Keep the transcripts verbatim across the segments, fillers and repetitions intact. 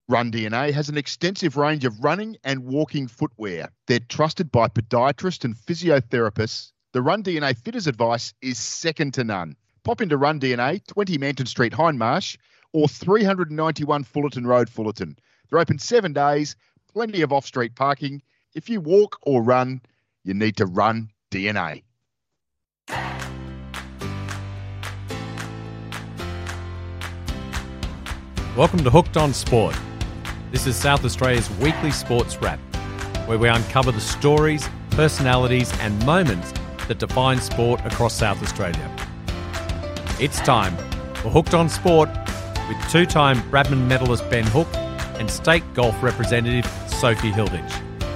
Run D N A has an extensive range of running and walking footwear. They're trusted by podiatrists and physiotherapists. The Run D N A fitters advice is second to none. Pop into Run D N A, twenty Manton Street, Hindmarsh, or three ninety-one Fullerton Road, Fullerton. They're open seven days, plenty of off-street parking. If you walk or run, you need to Run D N A. Welcome to Hooked on Sport. This is South Australia's weekly sports wrap, where we uncover the stories, personalities and moments that define sport across South Australia. It's time for Hooked on Sport with two-time Bradman medalist Ben Hook and state golf representative Sophie Hilditch.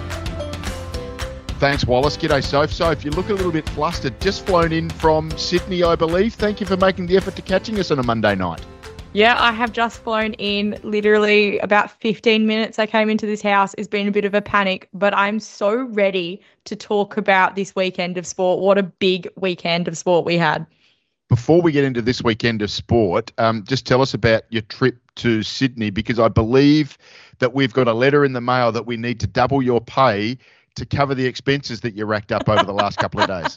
Thanks, Wallace. G'day, Soph. Soph, you look a little bit flustered. Just flown in from Sydney, I believe. Thank you for making the effort to catching us on a Monday night. Yeah, I have just flown in literally about fifteen minutes. I came into this house. It's been a bit of a panic, but I'm so ready to talk about this weekend of sport. What a big weekend of sport we had. Before we get into this weekend of sport, um, just tell us about your trip to Sydney, because I believe that we've got a letter in the mail that we need to double your pay to cover the expenses that you racked up over the last couple of days.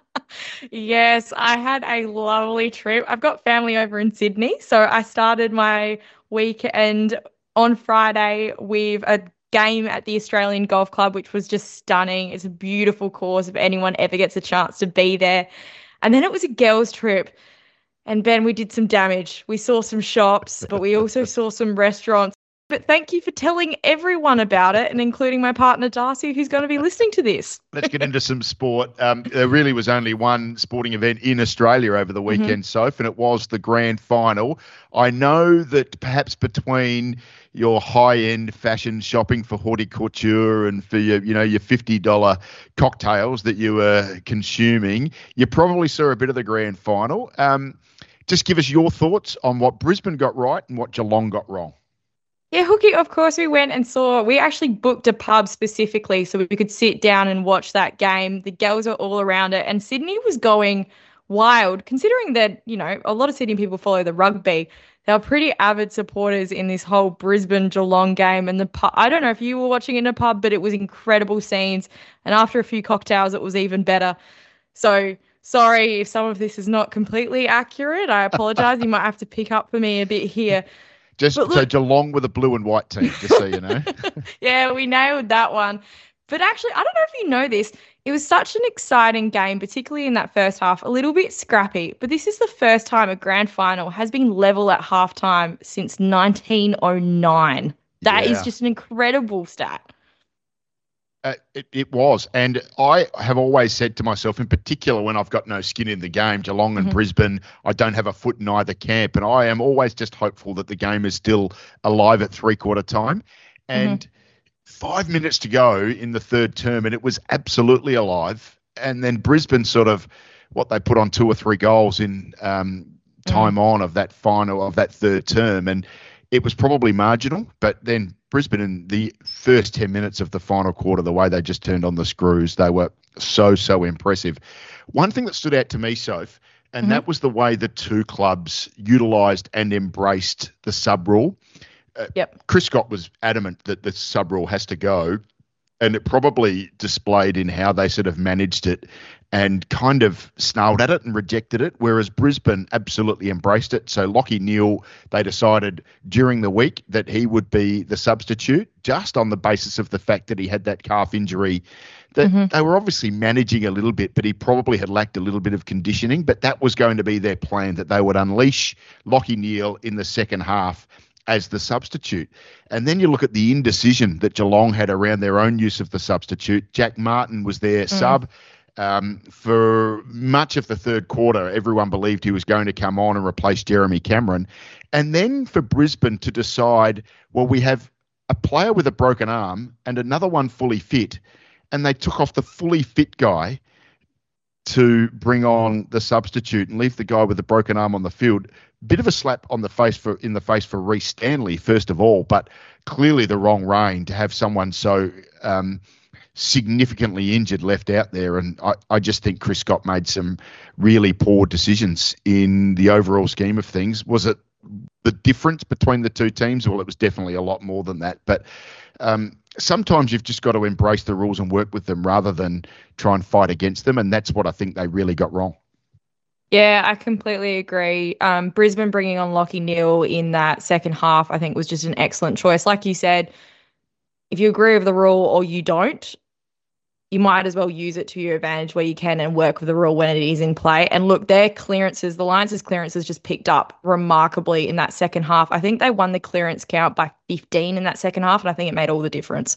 Yes, I had a lovely trip. I've got family over in Sydney, so I started my weekend on Friday with a game at the Australian Golf Club, which was just stunning. It's a beautiful course if anyone ever gets a chance to be there. And then it was a girls' trip. And Ben, we did some damage. We saw some shops, but we also saw some restaurants. But thank you for telling everyone about it, and including my partner, Darcy, who's going to be listening to this. Let's get into some sport. Um, there really was only one sporting event in Australia over the weekend, mm-hmm. Soph, and it was the grand final. I know that perhaps between your high-end fashion shopping for horticulture and for your, you know, your fifty dollars cocktails that you were consuming, you probably saw a bit of the grand final. Um, just give us your thoughts on what Brisbane got right and what Geelong got wrong. Yeah, Hookie, of course we went and saw, we actually booked a pub specifically so we could sit down and watch that game. The girls were all around it, and Sydney was going wild, considering that, you know, a lot of Sydney people follow the rugby. They were pretty avid supporters in this whole Brisbane-Geelong game, and the pub, I don't know if you were watching in a pub, but it was incredible scenes, and after a few cocktails, it was even better. So sorry if some of this is not completely accurate. I apologise. You might have to pick up for me a bit here. Just look, so Geelong with a blue and white team, just so you know. Yeah, we nailed that one. But actually, I don't know if you know this. It was such an exciting game, particularly in that first half, a little bit scrappy. But this is the first time a grand final has been level at halftime since nineteen oh nine. That yeah. is just an incredible stat. Uh, it, it was. And I have always said to myself, in particular when I've got no skin in the game, Geelong and mm-hmm. Brisbane, I don't have a foot in either camp. And I am always just hopeful that the game is still alive at three-quarter time. And mm-hmm. five minutes to go in the third term, and it was absolutely alive. And then Brisbane sort of, what, they put on two or three goals in um, time mm-hmm. on of that final, of that third term. And it was probably marginal, but then Brisbane in the first ten minutes of the final quarter, the way they just turned on the screws, they were so, so impressive. One thing that stood out to me, Soph, and mm-hmm. that was the way the two clubs utilised and embraced the sub-rule. Uh, yep. Chris Scott was adamant that the sub-rule has to go, and it probably displayed in how they sort of managed it and kind of snarled at it and rejected it, whereas Brisbane absolutely embraced it. So Lachie Neale, they decided during the week that he would be the substitute, just on the basis of the fact that he had that calf injury. That mm-hmm. They were obviously managing a little bit, but he probably had lacked a little bit of conditioning. But that was going to be their plan, that they would unleash Lachie Neale in the second half as the substitute. And then you look at the indecision that Geelong had around their own use of the substitute. Jack Martin was their mm. sub. Um, for much of the third quarter, everyone believed he was going to come on and replace Jeremy Cameron. And then for Brisbane to decide, well, we have a player with a broken arm and another one fully fit, and they took off the fully fit guy to bring on the substitute and leave the guy with the broken arm on the field. Bit of a slap on the face for in the face for Reece Stanley, first of all, but clearly the wrong rein to have someone so um, significantly injured left out there. And I, I just think Chris Scott made some really poor decisions in the overall scheme of things. Was it the difference between the two teams. Well, it was definitely a lot more than that. But um, sometimes you've just got to embrace the rules and work with them rather than try and fight against them. And that's what I think they really got wrong. Yeah, I completely agree. Um, Brisbane bringing on Lachie Neale in that second half, I think, was just an excellent choice. Like you said, if you agree with the rule or you don't, you might as well use it to your advantage where you can and work with the rule when it is in play. And look, their clearances, the Lions' clearances just picked up remarkably in that second half. I think they won the clearance count by fifteen in that second half, and I think it made all the difference.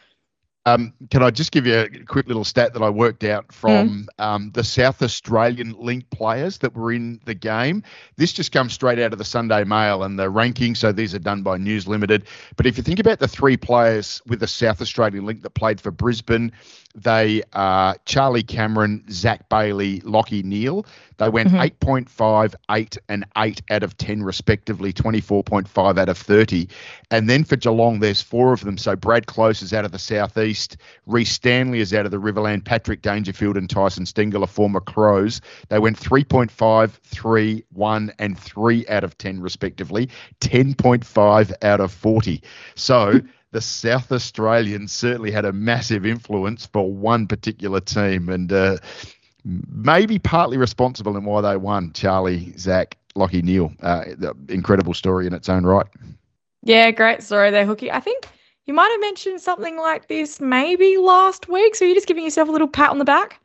Um, can I just give you a quick little stat that I worked out from mm. um, the South Australian link players that were in the game? This just comes straight out of the Sunday Mail and the rankings, so these are done by News Limited. But if you think about the three players with the South Australian link that played for Brisbane, they are Charlie Cameron, Zach Bailey, Lachie Neale. They went mm-hmm. eight point five, eight and eight out of ten respectively, twenty-four point five out of thirty. And then for Geelong, there's four of them. So Brad Close is out of the Southeast, Reece Stanley is out of the Riverland, Patrick Dangerfield and Tyson Stengel are former Crows. They went three point five, three, one and three out of ten respectively, ten point five out of forty. So the South Australians certainly had a massive influence for one particular team and uh, maybe partly responsible in why they won. Charlie, Zach, Lachie Neale. Uh, the incredible story in its own right. Yeah, great story there, Hookie. I think you might have mentioned something like this maybe last week, so you're just giving yourself a little pat on the back?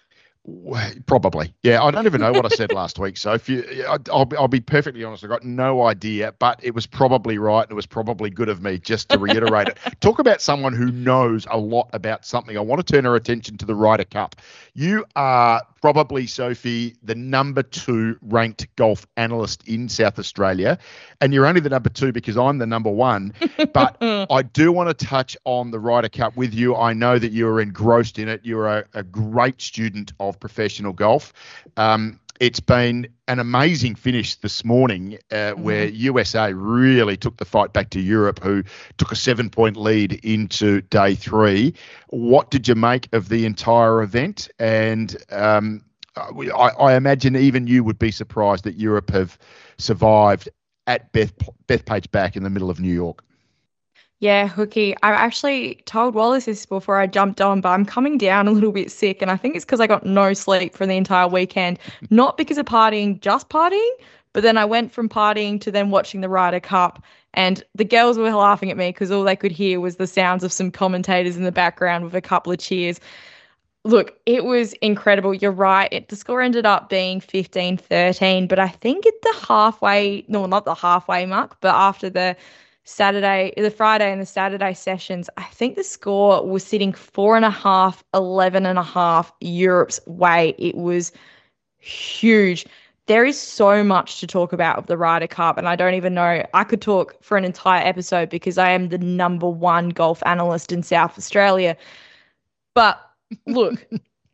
Probably. Yeah, I don't even know what I said last week. So if you, I'll, I'll be perfectly honest, I got no idea, but it was probably right and it was probably good of me just to reiterate it. Talk about someone who knows a lot about something. I want to turn our attention to the Ryder Cup. You are probably, Sophie, the number two ranked golf analyst in South Australia, and you're only the number two because I'm the number one. But I do want to touch on the Ryder Cup with you. I know that you're engrossed in it. You're a, a great student of professional golf. Um, it's been an amazing finish this morning uh, mm-hmm. where U S A really took the fight back to Europe, who took a seven-point lead into day three. What did you make of the entire event? And um, I, I imagine even you would be surprised that Europe have survived at Beth, Bethpage back in the middle of New York. Yeah, Hookie, I actually told Wallace this before I jumped on, but I'm coming down a little bit sick, and I think it's because I got no sleep for the entire weekend, not because of partying, just partying, but then I went from partying to then watching the Ryder Cup, and the girls were laughing at me because all they could hear was the sounds of some commentators in the background with a couple of cheers. Look, it was incredible. You're right. It, the score ended up being fifteen thirteen, but I think at the halfway, no, not the halfway mark, but after the Saturday, the Friday and the Saturday sessions, I think the score was sitting four and a half, eleven and a half Europe's way. It was huge. There is so much to talk about of the Ryder Cup, and I don't even know. I could talk for an entire episode because I am the number one golf analyst in South Australia. But look,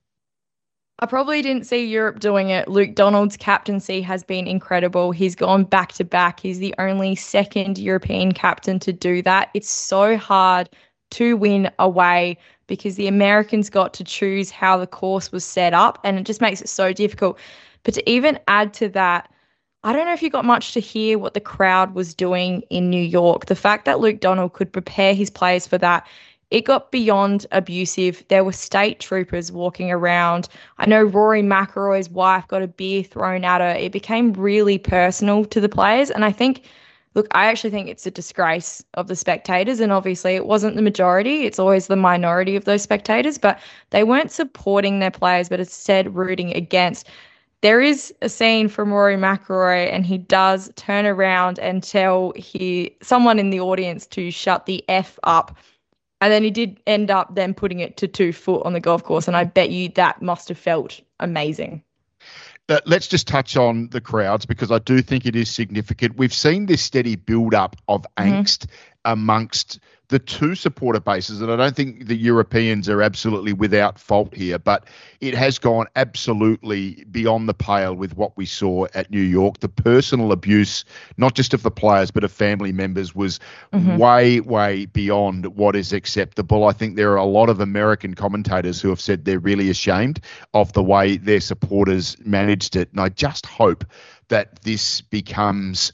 I probably didn't see Europe doing it. Luke Donald's captaincy has been incredible. He's gone back to back. He's the only second European captain to do that. It's so hard to win away because the Americans got to choose how the course was set up, and it just makes it so difficult. But to even add to that, I don't know if you got much to hear what the crowd was doing in New York. The fact that Luke Donald could prepare his players for that, it got beyond abusive. There were state troopers walking around. I know Rory McIlroy's wife got a beer thrown at her. It became really personal to the players. And I think, look, I actually think it's a disgrace of the spectators. And obviously it wasn't the majority. It's always the minority of those spectators. But they weren't supporting their players, but instead rooting against. There is a scene from Rory McIlroy, and he does turn around and tell he someone in the audience to shut the F up. And then he did end up then putting it to two foot on the golf course. And I bet you that must have felt amazing. Uh, let's just touch on the crowds because I do think it is significant. We've seen this steady build-up of angst mm-hmm. amongst the two supporter bases, and I don't think the Europeans are absolutely without fault here, but it has gone absolutely beyond the pale with what we saw at New York. The personal abuse, not just of the players, but of family members was mm-hmm. way, way beyond what is acceptable. I think there are a lot of American commentators who have said they're really ashamed of the way their supporters managed it, and I just hope that this becomes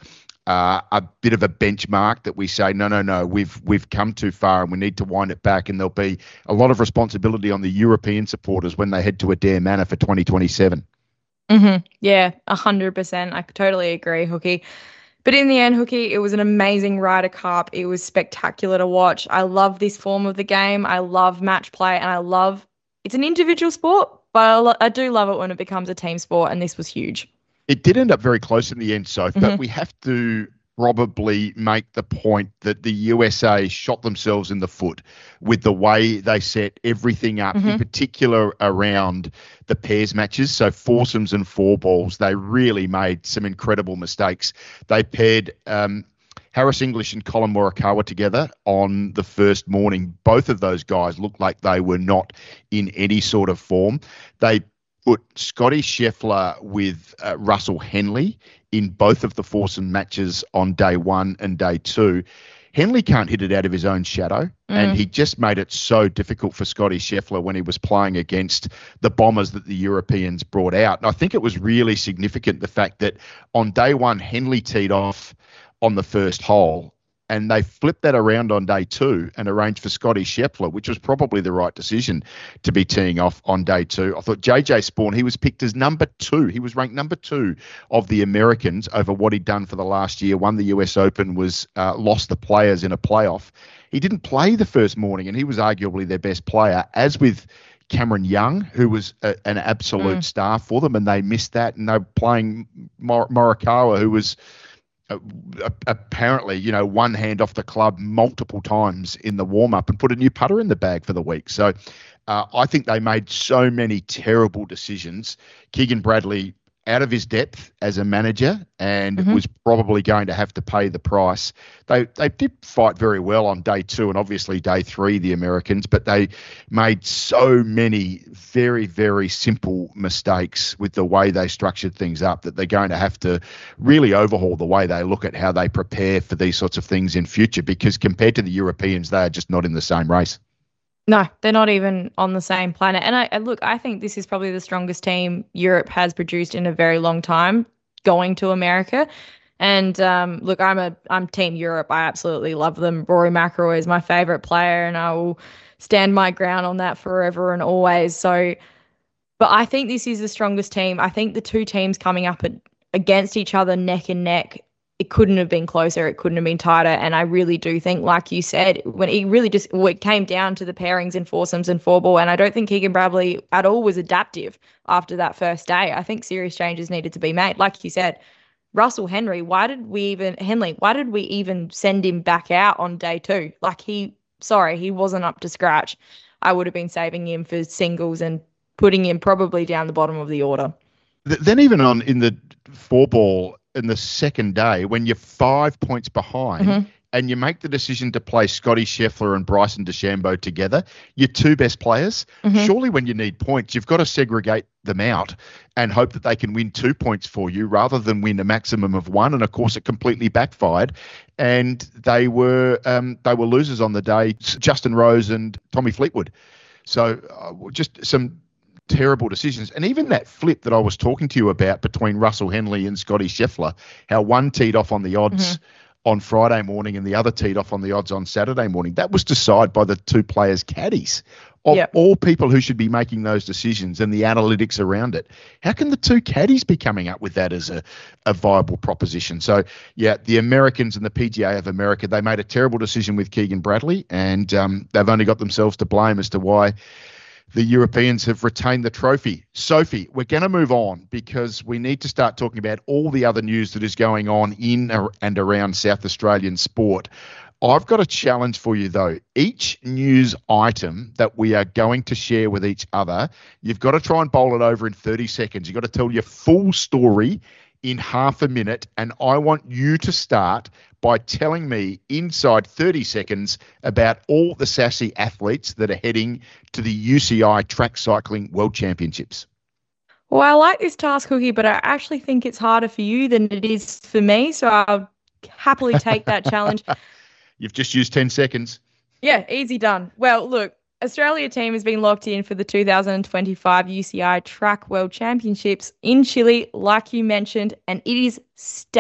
uh, a bit of a benchmark that we say, no, no, no, we've we've come too far and we need to wind it back. And there'll be a lot of responsibility on the European supporters when they head to Adair Manor for twenty twenty-seven. Mm-hmm. Yeah, one hundred percent. I totally agree, Hookie. But in the end, Hookie, it was an amazing Ryder Cup. It was spectacular to watch. I love this form of the game. I love match play, and I love it's an individual sport, but I, lo- I do love it when it becomes a team sport, and this was huge. It did end up very close in the end, Soph, Mm-hmm. but we have to probably make the point that the U S A shot themselves in the foot with the way they set everything up, Mm-hmm. in particular around the pairs matches. So foursomes and four balls, they really made some incredible mistakes. They paired um, Harris English and Colin Morikawa together on the first morning. Both of those guys looked like they were not in any sort of form. They put Scotty Scheffler with uh, Russell Henley in both of the foursome matches on day one and day two. Henley can't hit it out of his own shadow, mm. and he just made it so difficult for Scotty Scheffler when he was playing against the bombers that the Europeans brought out. And I think it was really significant, the fact that on day one, Henley teed off on the first hole, and they flipped that around on day two and arranged for Scotty Scheffler, which was probably the right decision to be teeing off on day two. I thought J J Spawn, he was picked as number two. He was ranked number two of the Americans over what he'd done for the last year. Won the U S Open, was uh, lost the players in a playoff. He didn't play the first morning, and he was arguably their best player, as with Cameron Young, who was a, an absolute mm. star for them, and they missed that. And they were playing Mor- Morikawa, who was Uh, apparently, you know, one hand off the club multiple times in the warm-up and put a new putter in the bag for the week. So uh, I think they made so many terrible decisions. Keegan Bradley out of his depth as a manager and mm-hmm. was probably going to have to pay the price. They they did fight very well on day two and obviously day three, the Americans, but they made so many very, very simple mistakes with the way they structured things up that they're going to have to really overhaul the way they look at how they prepare for these sorts of things in future, because compared to the Europeans, they are just not in the same race. No, they're not even on the same planet. And I, I look, I think this is probably the strongest team Europe has produced in a very long time, going to America. And um, look, I'm a I'm Team Europe. I absolutely love them. Rory McIlroy is my favorite player, and I will stand my ground on that forever and always. So, but I think this is the strongest team. I think the two teams coming up at, against each other neck and neck, it couldn't have been closer. It couldn't have been tighter. And I really do think, like you said, when it really just it came down to the pairings in foursomes and four ball. And I don't think Keegan Bradley at all was adaptive after that first day. I think serious changes needed to be made. Like you said, Russell Henry, why did we even, Henley, why did we even send him back out on day two? Like he, sorry, he wasn't up to scratch. I would have been saving him for singles and putting him probably down the bottom of the order. Then even on in the four ball, in the second day, when you're five points behind mm-hmm. and you make the decision to play Scotty Scheffler and Bryson DeChambeau together, your two best players, mm-hmm. surely when you need points, you've got to segregate them out and hope that they can win two points for you rather than win a maximum of one. And of course, it completely backfired, and they were um, they were losers on the day, Justin Rose and Tommy Fleetwood. So uh, just some terrible decisions. And even that flip that I was talking to you about between Russell Henley and Scotty Scheffler, how one teed off on the odds mm-hmm. on Friday morning and the other teed off on the odds on Saturday morning, that was decided by the two players' caddies. Of yep. all people who should be making those decisions and the analytics around it, how can the two caddies be coming up with that as a, a viable proposition? So, yeah, the Americans and the P G A of America, they made a terrible decision with Keegan Bradley, and um, they've only got themselves to blame as to why the Europeans have retained the trophy. Sophie, we're going to move on because we need to start talking about all the other news that is going on in and around South Australian sport. I've got a challenge for you, though. Each news item that we are going to share with each other, you've got to try and bowl it over in thirty seconds. You've got to tell your full story in half a minute, and I want you to start by telling me inside thirty seconds about all the sassy athletes that are heading to the U C I Track Cycling World Championships. Well, I like this task, Cookie, but I actually think it's harder for you than it is for me, so I'll happily take that challenge. You've just used ten seconds. Yeah, easy done. Well, look, Australia team has been locked in for the two thousand twenty-five U C I Track World Championships in Chile, like you mentioned, and it is stacked.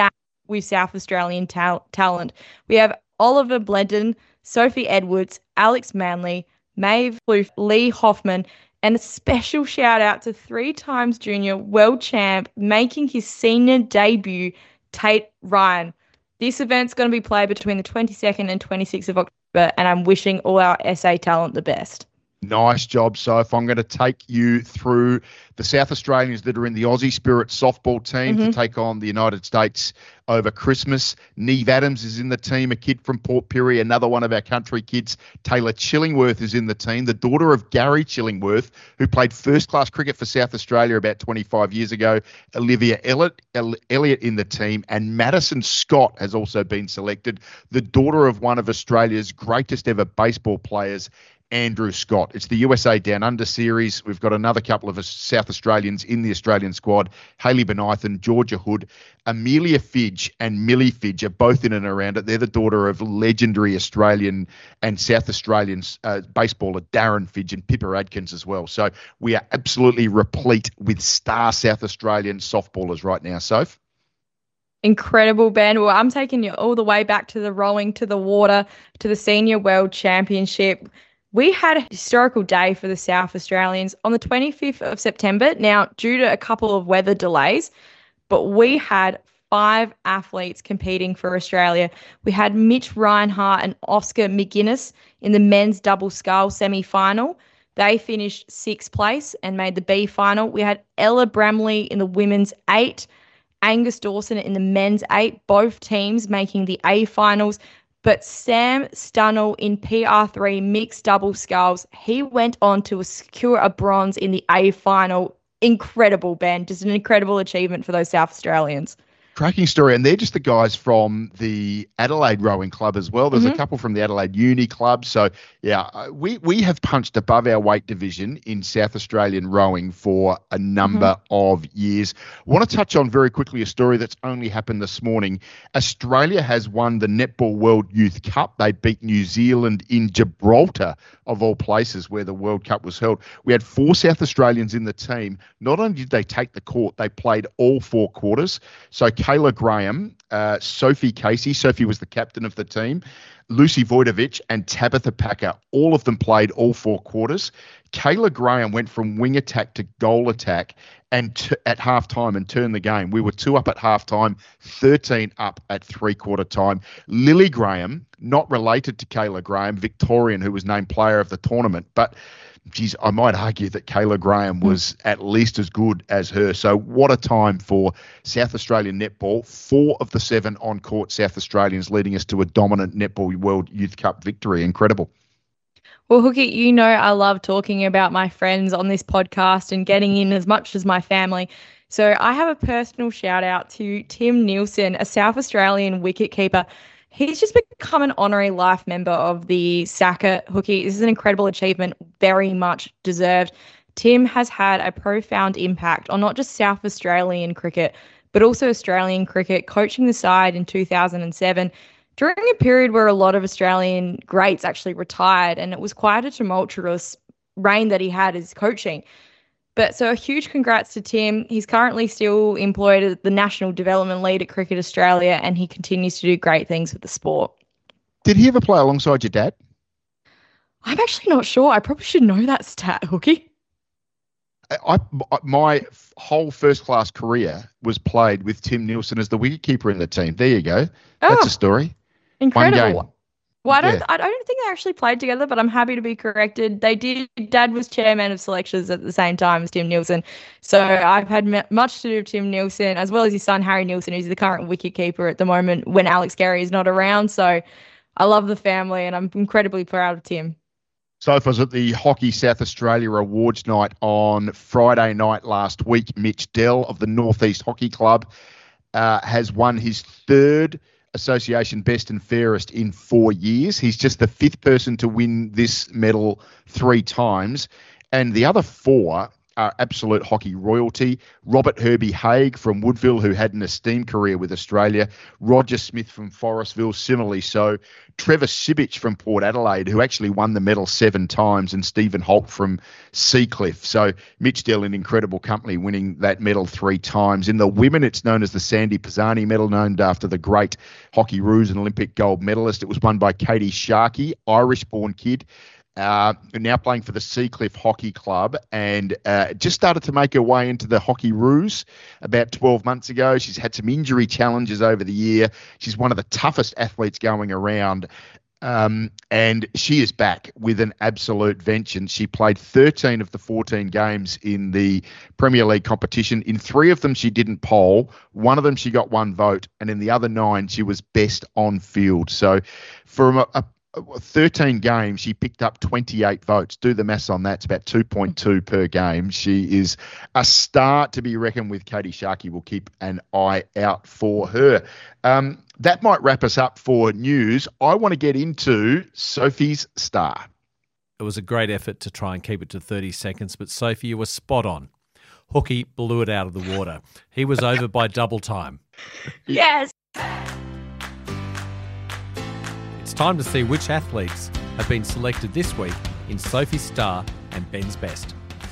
with South Australian ta- talent. We have Oliver Bledon, Sophie Edwards, Alex Manley, Maeve Floof, Lee Hoffman, and a special shout out to three times junior world champ making his senior debut, Tate Ryan. This event's going to be played between the twenty-second and twenty-sixth of October, and I'm wishing all our S A talent the best. Nice job, Soph. I'm going to take you through the South Australians that are in the Aussie Spirit softball team mm-hmm. to take on the United States over Christmas. Neve Adams is in the team, a kid from Port Pirie, another one of our country kids. Taylor Chillingworth is in the team, the daughter of Gary Chillingworth, who played first-class cricket for South Australia about twenty-five years ago. Olivia Elliott, Elliott in the team, and Madison Scott has also been selected, the daughter of one of Australia's greatest ever baseball players, Andrew Scott. It's the U S A Down Under series. We've got another couple of South Australians in the Australian squad. Hayley Benithan, Georgia Hood, Amelia Fidge and Millie Fidge are both in and around it. They're the daughter of legendary Australian and South Australian uh, baseballer Darren Fidge and Pippa Adkins as well. So we are absolutely replete with star South Australian softballers right now, Soph. Incredible, Ben. Well, I'm taking you all the way back to the rowing, to the water, to the Senior World Championship. We had a historical day for the South Australians on the twenty-fifth of September. Now, due to a couple of weather delays, but we had five athletes competing for Australia. We had Mitch Reinhart and Oscar McGuinness in the men's double scull semi-final. They finished sixth place and made the B final. We had Ella Bramley in the women's eight, Angus Dawson in the men's eight, both teams making the A finals. But Sam Stunnell in P R three mixed double sculls, he went on to secure a bronze in the A final. Incredible, Ben. Just an incredible achievement for those South Australians. Cracking story. And they're just the guys from the Adelaide Rowing Club as well. There's mm-hmm. a couple from the Adelaide Uni Club. So, yeah, we, we have punched above our weight division in South Australian rowing for a number mm-hmm. of years. I want to touch on very quickly a story that's only happened this morning. Australia has won the Netball World Youth Cup. They beat New Zealand in Gibraltar, of all places, where the World Cup was held. We had four South Australians in the team. Not only did they take the court, they played all four quarters. So Kayla Graham, uh, Sophie Casey, Sophie was the captain of the team, Lucy Voidovich and Tabitha Packer, all of them played all four quarters. Kayla Graham went from wing attack to goal attack and t- at halftime and turned the game. We were two up at halftime, thirteen up at three-quarter time. Lily Graham, not related to Kayla Graham, Victorian, who was named player of the tournament, but geez, I might argue that Kayla Graham was at least as good as her. So what a time for South Australian netball. Four of the seven on-court South Australians leading us to a dominant Netball World Youth Cup victory. Incredible. Well, Hookie, you know I love talking about my friends on this podcast and getting in as much as my family. So I have a personal shout out to Tim Nielsen, a South Australian wicketkeeper. He's just become an honorary life member of the S A C A, Hookie. This is an incredible achievement, very much deserved. Tim has had a profound impact on not just South Australian cricket, but also Australian cricket, coaching the side in two thousand seven during a period where a lot of Australian greats actually retired, and it was quite a tumultuous reign that he had as coaching. But so a huge congrats to Tim. He's currently still employed as the National Development Lead at Cricket Australia, and he continues to do great things with the sport. Did he ever play alongside your dad? I'm actually not sure. I probably should know that stat, Hookie. I, my whole first-class career was played with Tim Nielsen as the wicketkeeper in the team. There you go. That's oh, a story. Incredible. Well, I don't, yeah. I don't think they actually played together, but I'm happy to be corrected. They did. Dad was chairman of selections at the same time as Tim Nielsen. So I've had m- much to do with Tim Nielsen, as well as his son, Harry Nielsen, who's the current wicketkeeper at the moment when Alex Gary is not around. So I love the family, and I'm incredibly proud of Tim. So it was at the Hockey South Australia Awards night on Friday night last week. Mitch Dell of the Northeast Hockey Club uh, has won his third Association Best and Fairest in four years. He's just the fifth person to win this medal three times. And the other four are absolute hockey royalty. Robert Herbie Haig from Woodville, who had an esteemed career with Australia. Roger Smith from Forestville, similarly so. Trevor Sibic from Port Adelaide, who actually won the medal seven times, and Stephen Holt from Seacliff. So Mitch Dell in incredible company, winning that medal three times. In the women, it's known as the Sandy Pisani medal, named after the great hockey ruse and Olympic gold medalist. It was won by Katie Sharkey, Irish-born kid. Uh, now playing for the Seacliff Hockey Club, and uh, just started to make her way into the hockey ruse about twelve months ago. She's had some injury challenges over the year. She's one of the toughest athletes going around, um, and she is back with an absolute vengeance. She played thirteen of the fourteen games in the Premier League competition. In three of them, she didn't poll. One of them, she got one vote, and in the other nine, she was best on field. So from a, a thirteen games, she picked up twenty-eight votes. Do the maths on that. It's about two point two per game. She is a star to be reckoned with. Katie Sharkey will keep an eye out for her. Um, that might wrap us up for news. I want to get into Sophie's star. It was a great effort to try and keep it to thirty seconds, but Sophie, you were spot on. Hookie blew it out of the water. He was over by double time. Yes. It's time to see which athletes have been selected this week in Sophie's Star and Ben's Best.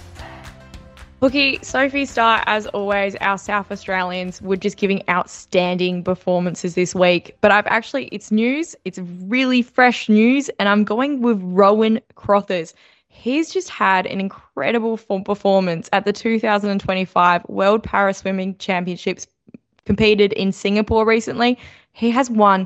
Hookie, Sophie Star, as always, our South Australians were just giving outstanding performances this week. But I've actually, it's news, it's really fresh news, and I'm going with Rowan Crothers. He's just had an incredible performance at the two thousand twenty-five World Para Swimming Championships, competed in Singapore recently. He has won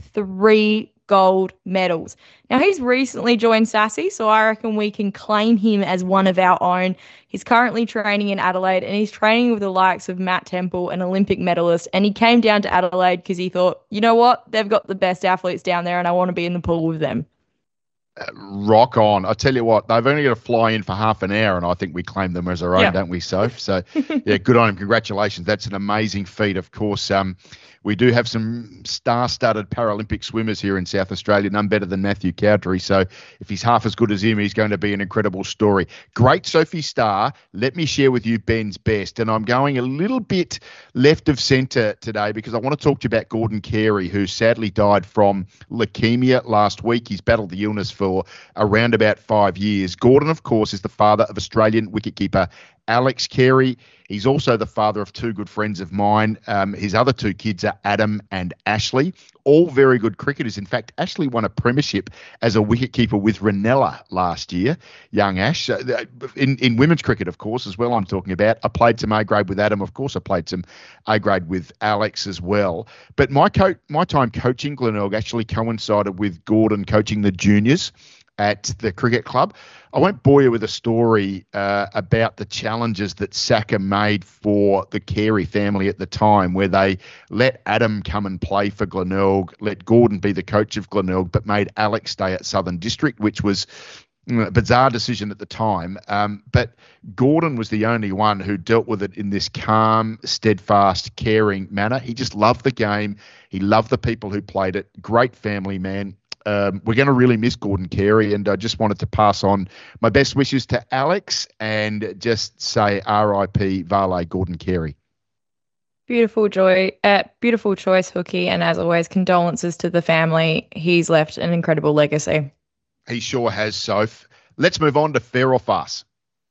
three gold medals. Now, he's recently joined Sassy, so I reckon we can claim him as one of our own. He's currently training in Adelaide, and he's training with the likes of Matt Temple, an Olympic medalist, and he came down to Adelaide because he thought, you know what, they've got the best athletes down there and I want to be in the pool with them. Uh, rock on. I tell you what, they've only got to fly in for half an hour, and I think we claim them as our own, yeah. don't we, Soph? So, yeah, good on him. Congratulations. That's an amazing feat. Of course, um, we do have some star-studded Paralympic swimmers here in South Australia, none better than Matthew Cowdery. So if he's half as good as him, he's going to be an incredible story. Great Sophie Star. Let me share with you Ben's Best. And I'm going a little bit left of centre today because I want to talk to you about Gordon Carey, who sadly died from leukemia last week. He's battled the illness for around about five years. Gordon, of course, is the father of Australian wicketkeeper Alex Carey. He's also the father of two good friends of mine. Um, his other two kids are Adam and Ashley, all very good cricketers. In fact, Ashley won a premiership as a wicketkeeper with Ranella last year, young Ash. Uh, in, in women's cricket, of course, as well, I'm talking about. I played some A-grade with Adam. Of course, I played some A-grade with Alex as well. But my, co- my time coaching Glenelg actually coincided with Gordon coaching the juniors at the cricket club. I won't bore you with a story uh, about the challenges that Saka made for the Carey family at the time, where they let Adam come and play for Glenelg, let Gordon be the coach of Glenelg, but made Alex stay at Southern District, which was a bizarre decision at the time. Um, but Gordon was the only one who dealt with it in this calm, steadfast, caring manner. He just loved the game. He loved the people who played it. Great family man. Um, we're going to really miss Gordon Carey, and I just wanted to pass on my best wishes to Alex and just say R I P Vale Gordon Carey. Beautiful joy, uh, beautiful choice, Hookie, and as always, condolences to the family. He's left an incredible legacy. He sure has, Soph. Let's move on to Fair or Farce.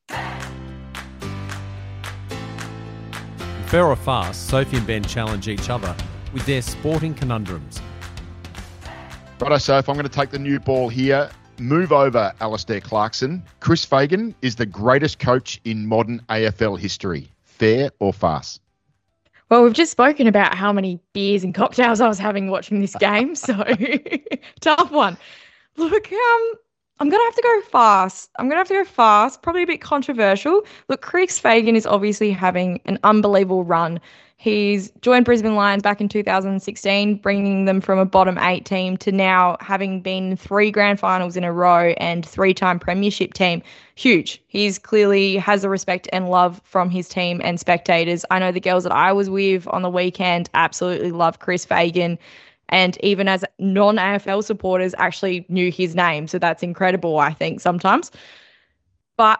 Fair or Farce, Sophie and Ben challenge each other with their sporting conundrums. Righto, Soph, I'm going to take the new ball here. Move over, Alistair Clarkson. Chris Fagan is the greatest coach in modern A F L history. Fair or farce? Well, we've just spoken about how many beers and cocktails I was having watching this game, so tough one. Look, um, I'm going to have to go fast. I'm going to have to go fast, probably a bit controversial. Look, Chris Fagan is obviously having an unbelievable run. He's joined Brisbane Lions back in two thousand sixteen, bringing them from a bottom eight team to now having been in three grand finals in a row and three-time premiership team. Huge. He's clearly has the respect and love from his team and spectators. I know the girls that I was with on the weekend absolutely love Chris Fagan. And even as non-A F L supporters actually knew his name. So that's incredible, I think, sometimes. But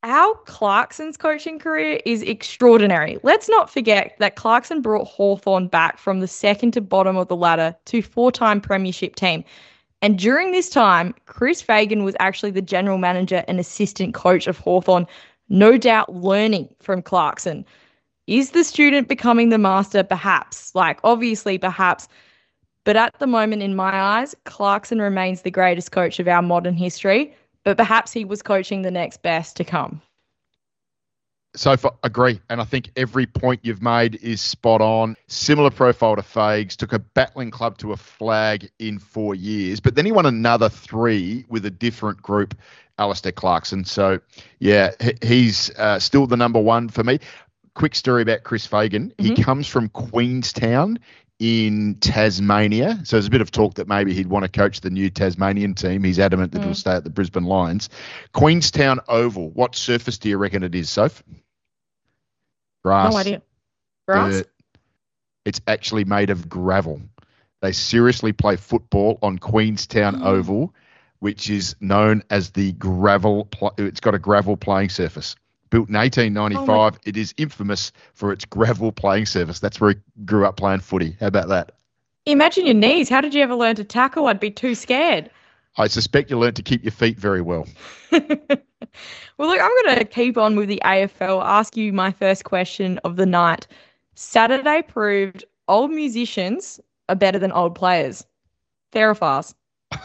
Al Clarkson's coaching career is extraordinary. Let's not forget that Clarkson brought Hawthorn back from the second to bottom of the ladder to four-time premiership team. And during this time, Chris Fagan was actually the general manager and assistant coach of Hawthorn, no doubt learning from Clarkson. Is the student becoming the master? Perhaps. Like, obviously, perhaps. But at the moment, in my eyes, Clarkson remains the greatest coach of our modern history. But perhaps he was coaching the next best to come. So far, agree. And I think every point you've made is spot on. Similar profile to Fags, took a battling club to a flag in four years, but then he won another three with a different group, Alistair Clarkson. So, yeah, he's uh, still the number one for me. Quick story about Chris Fagan. Mm-hmm. He comes from Queenstown in Tasmania. So there's a bit of talk that maybe he'd want to coach the new Tasmanian team. He's adamant that mm. he'll stay at the Brisbane Lions. Queenstown Oval. What surface do you reckon it is, Soph? Grass. No idea. Grass? Dirt. It's actually made of gravel. They seriously play football on Queenstown mm. Oval, which is known as the gravel. Pl- it's got a gravel playing surface. Built in eighteen ninety-five, oh it is infamous for its gravel playing surface. That's where he grew up playing footy. How about that? Imagine your knees. How did you ever learn to tackle? I'd be too scared. I suspect you learned to keep your feet very well. Well, look, I'm going to keep on with the A F L. Ask you my first question of the night. Saturday proved old musicians are better than old players. Fair or farce?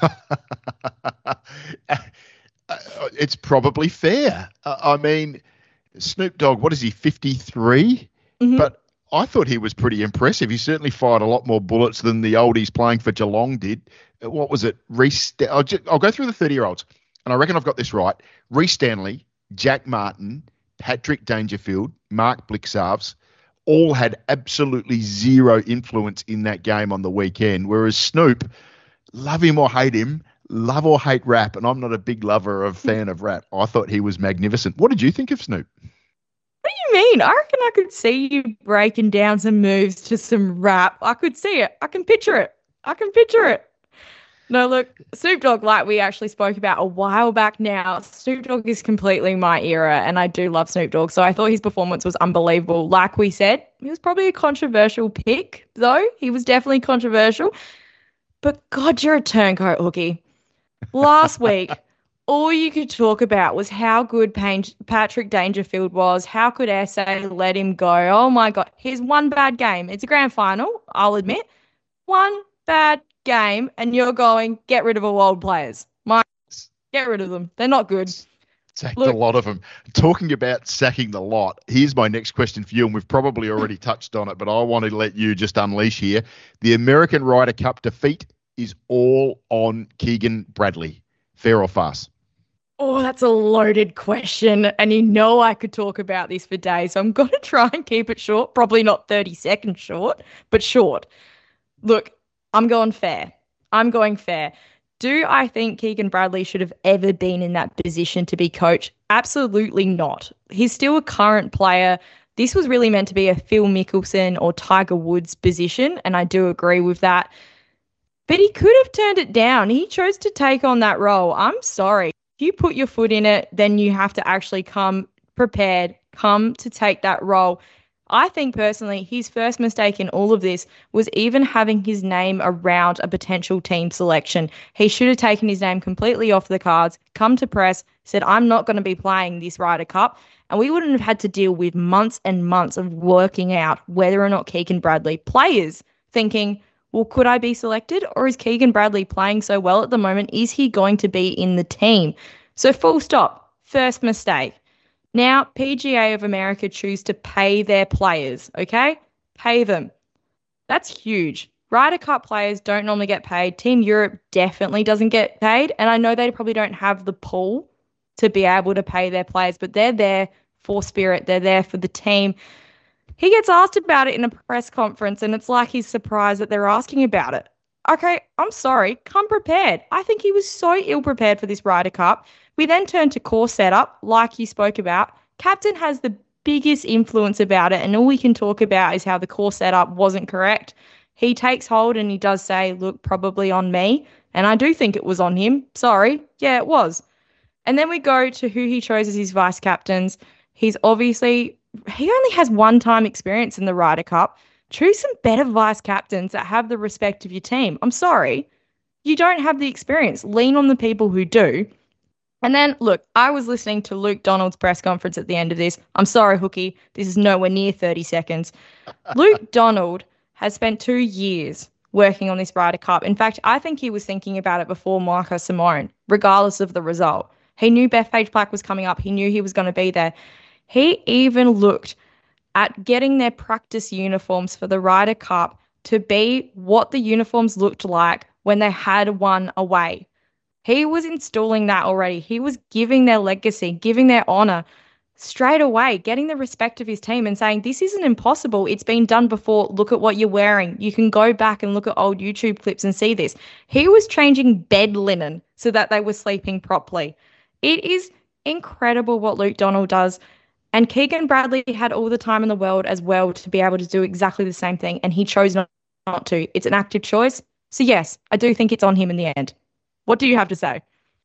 It's probably fair. I mean, Snoop Dogg, what is he, fifty-three? Mm-hmm. But I thought he was pretty impressive. He certainly fired a lot more bullets than the oldies playing for Geelong did. What was it? Reece, I'll, just, I'll go through the thirty-year-olds, and I reckon I've got this right. Reece Stanley, Jack Martin, Patrick Dangerfield, Mark Blixarves, all had absolutely zero influence in that game on the weekend, whereas Snoop, love him or hate him, love or hate rap, and I'm not a big lover of fan of rap. I thought he was magnificent. What did you think of Snoop? What do you mean? I reckon I could see you breaking down some moves to some rap. I could see it. I can picture it. I can picture it. No, look, Snoop Dogg, like we actually spoke about a while back now, Snoop Dogg is completely my era, and I do love Snoop Dogg. So I thought his performance was unbelievable. Like we said, he was probably a controversial pick, though. He was definitely controversial. But God, you're a turncoat, Hookie. Last week, all you could talk about was how good Patrick Dangerfield was. How could S A let him go? Oh, my God. Here's one bad game. It's a grand final, I'll admit. One bad game, and you're going, get rid of all old players. My, get rid of them. They're not good. Sacked Look, a lot of them. Talking about sacking the lot, here's my next question for you, and we've probably already touched on it, but I want to let you just unleash here. The American Ryder Cup defeat is all on Keegan Bradley. Fair or farce? Oh, that's a loaded question. And you know I could talk about this for days. So I'm going to try and keep it short. Probably not thirty seconds short, but short. Look, I'm going fair. I'm going fair. Do I think Keegan Bradley should have ever been in that position to be coach? Absolutely not. He's still a current player. This was really meant to be a Phil Mickelson or Tiger Woods position, and I do agree with that. But he could have turned it down. He chose to take on that role. I'm sorry. If you put your foot in it, then you have to actually come prepared, come to take that role. I think personally, his first mistake in all of this was even having his name around a potential team selection. He should have taken his name completely off the cards, come to press, said, I'm not going to be playing this Ryder Cup. And we wouldn't have had to deal with months and months of working out whether or not Keegan Bradley, players thinking, well, could I be selected? Or is Keegan Bradley playing so well at the moment? Is he going to be in the team? So full stop. First mistake. Now, P G A of America choose to pay their players, okay? Pay them. That's huge. Ryder Cup players don't normally get paid. Team Europe definitely doesn't get paid. And I know they probably don't have the pool to be able to pay their players, but they're there for Spirit. They're there for the team. He gets asked about it in a press conference, and it's like he's surprised that they're asking about it. Okay, I'm sorry. Come prepared. I think he was so ill-prepared for this Ryder Cup. We then turn to course setup, like you spoke about. Captain has the biggest influence about it, and all we can talk about is how the course setup wasn't correct. He takes hold and he does say, look, probably on me. And I do think it was on him. Sorry. Yeah, it was. And then we go to who he chose as his vice captains. He's obviously, he only has one time experience in the Ryder Cup. Choose some better vice captains that have the respect of your team. I'm sorry. You don't have the experience. Lean on the people who do. And then, look, I was listening to Luke Donald's press conference at the end of this. I'm sorry, Hookie. This is nowhere near thirty seconds. Luke Donald has spent two years working on this Ryder Cup. In fact, I think he was thinking about it before Marco Simone, regardless of the result. He knew Bethpage-Black was coming up. He knew he was going to be there. He even looked at getting their practice uniforms for the Ryder Cup to be what the uniforms looked like when they had one away. He was installing that already. He was giving their legacy, giving their honour straight away, getting the respect of his team and saying, this isn't impossible. It's been done before. Look at what you're wearing. You can go back and look at old YouTube clips and see this. He was changing bed linen so that they were sleeping properly. It is incredible what Luke Donald does. And Keegan Bradley had all the time in the world as well to be able to do exactly the same thing, and he chose not, not to. It's an active choice. So, yes, I do think it's on him in the end. What do you have to say?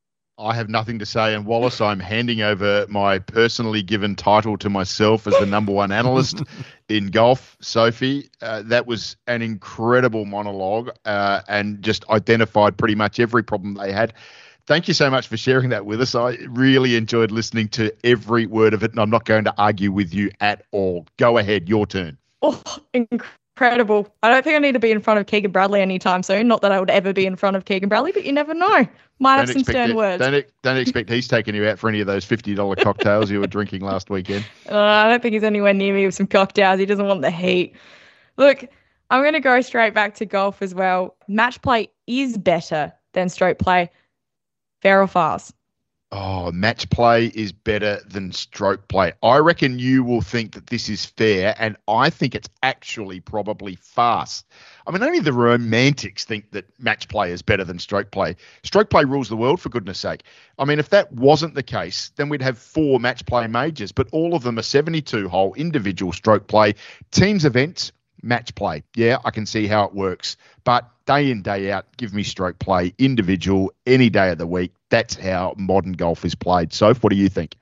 I have nothing to say. And Wallace, I'm handing over my personally given title to myself as the number one analyst in golf. Sophie, uh, that was an incredible monologue uh, and just identified pretty much every problem they had. Thank you so much for sharing that with us. I really enjoyed listening to every word of it, and I'm not going to argue with you at all. Go ahead, your turn. Oh, incredible. I don't think I need to be in front of Keegan Bradley anytime soon. Not that I would ever be in front of Keegan Bradley, but you never know. Might have some stern it, words. Don't, don't expect he's taking you out for any of those fifty dollars cocktails you were drinking last weekend. Uh, I don't think he's anywhere near me with some cocktails. He doesn't want the heat. Look, I'm going to go straight back to golf as well. Match play is better than stroke play. Fair or false? Oh, match play is better than stroke play. I reckon you will think that this is fair, and I think it's actually probably farce. I mean, only the romantics think that match play is better than stroke play. Stroke play rules the world, for goodness sake. I mean, if that wasn't the case, then we'd have four match play majors, but all of them are seventy-two hole individual stroke play. Teams events, match play. Yeah, I can see how it works. But day in, day out, give me stroke play, individual, any day of the week. That's how modern golf is played. Soph, what do you think?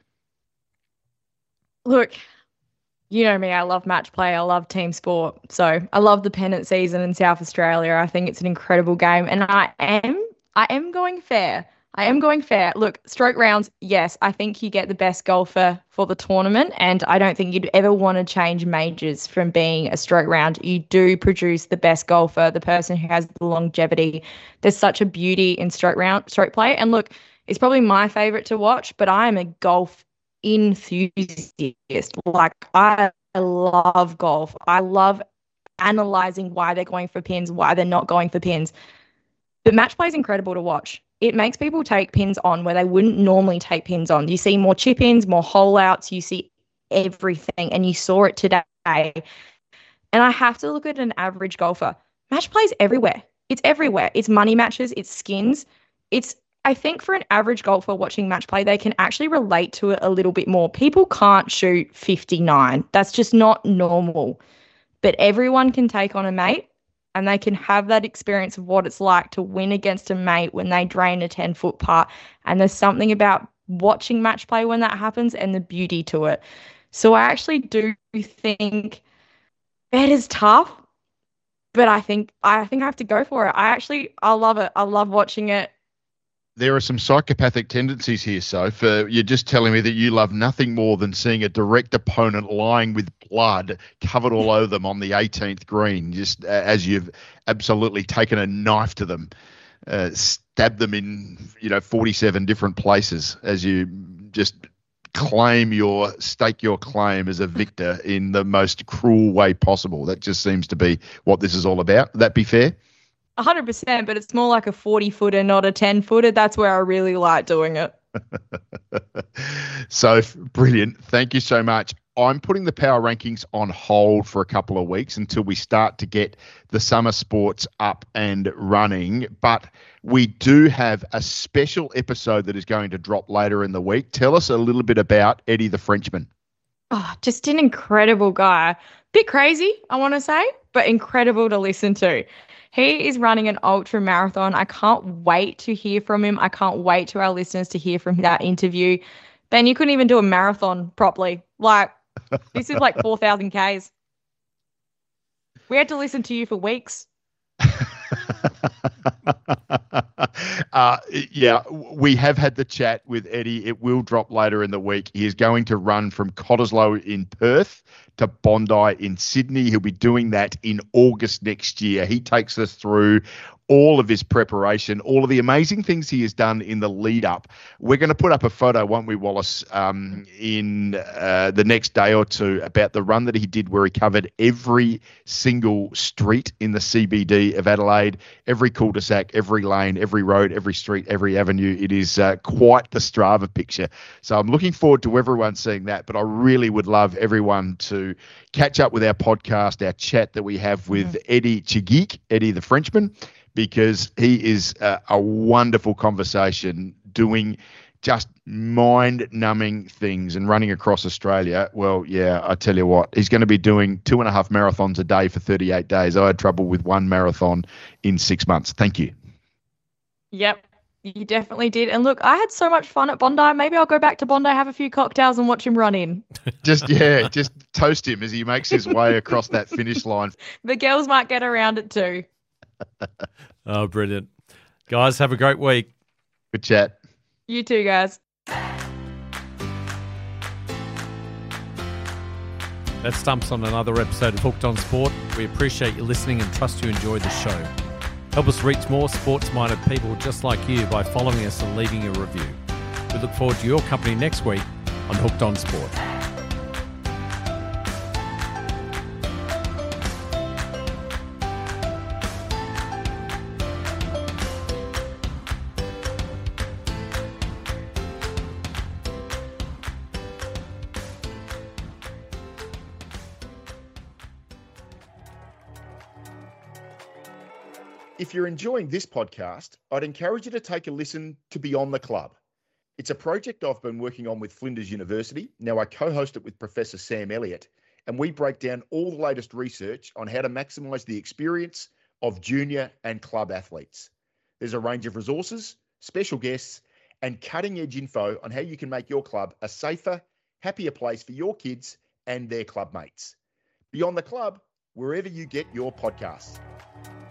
Look, you know me, I love match play. I love team sport. So I love the pennant season in South Australia. I think it's an incredible game. And I am, I am going fair. I am going fair. Look, stroke rounds, yes, I think you get the best golfer for the tournament, and I don't think you'd ever want to change majors from being a stroke round. You do produce the best golfer, the person who has the longevity. There's such a beauty in stroke round, stroke play. And look, it's probably my favorite to watch, but I am a golf enthusiast. Like, I love golf. I love analyzing why they're going for pins, why they're not going for pins. But match play is incredible to watch. It makes people take pins on where they wouldn't normally take pins on. You see more chip-ins, more hole-outs. You see everything, and you saw it today. And I have to look at an average golfer. Match play is everywhere. It's everywhere. It's money matches. It's skins. It's, I think for an average golfer watching match play, they can actually relate to it a little bit more. People can't shoot fifty-nine. That's just not normal. But everyone can take on a mate, and they can have that experience of what it's like to win against a mate when they drain a ten-foot putt. And there's something about watching match play when that happens and the beauty to it. So I actually do think bet is tough, but I think I think I have to go for it. I actually, I love it. I love watching it. There are some psychopathic tendencies here, Soph. Uh, you're just telling me that you love nothing more than seeing a direct opponent lying with blood covered all over them on the eighteenth green, just uh, as you've absolutely taken a knife to them, uh, stabbed them in, you know, forty-seven different places as you just claim your, stake your claim as a victor in the most cruel way possible. That just seems to be what this is all about. Would that be fair? one hundred percent, but it's more like a forty-footer, not a ten-footer. That's where I really like doing it. So, brilliant. Thank you so much. I'm putting the power rankings on hold for a couple of weeks until we start to get the summer sports up and running. But we do have a special episode that is going to drop later in the week. Tell us a little bit about Eddie the Frenchman. Oh, just an incredible guy. Bit crazy, I want to say, but incredible to listen to. He is running an ultra marathon. I can't wait to hear from him. I can't wait to our listeners to hear from that interview. Ben, you couldn't even do a marathon properly. Like, this is like four thousand Ks. We had to listen to you for weeks. uh, yeah, we have had the chat with Eddie. It will drop later in the week. He is going to run from Cottesloe in Perth to Bondi in Sydney. He'll be doing that in August next year. He takes us through all of his preparation, all of the amazing things he has done in the lead up. We're going to put up a photo, won't we, Wallace, um, in uh, the next day or two about the run that he did where he covered every single street in the C B D of Adelaide, every cul-de-sac, every lane, every road, every street, every avenue. It is uh, quite the Strava picture. So I'm looking forward to everyone seeing that, but I really would love everyone to catch up with our podcast, our chat that we have with mm-hmm. Eddie Chigik, Eddie the Frenchman, because he is uh, a wonderful conversation doing just mind-numbing things and running across Australia. Well, yeah, I tell you what, he's going to be doing two and a half marathons a day for thirty-eight days. I had trouble with one marathon in six months. Thank you. Yep, you definitely did. And look, I had so much fun at Bondi. Maybe I'll go back to Bondi, have a few cocktails and watch him run in. Just, yeah, just toast him as he makes his way across that finish line. The girls might get around it too. Oh, brilliant. Guys, have a great week. Good chat. You too, guys. That stumps on another episode of Hooked on Sport. We appreciate you listening and trust you enjoyed the show. Help us reach more sports-minded people just like you by following us and leaving a review. We look forward to your company next week on Hooked on Sport. If you're enjoying this podcast, I'd encourage you to take a listen to Beyond the Club. It's a project I've been working on with Flinders University. Now I co-host it with Professor Sam Elliott, and we break down all the latest research on how to maximise the experience of junior and club athletes. There's a range of resources, special guests, and cutting-edge info on how you can make your club a safer, happier place for your kids and their club mates. Beyond the Club, wherever you get your podcasts.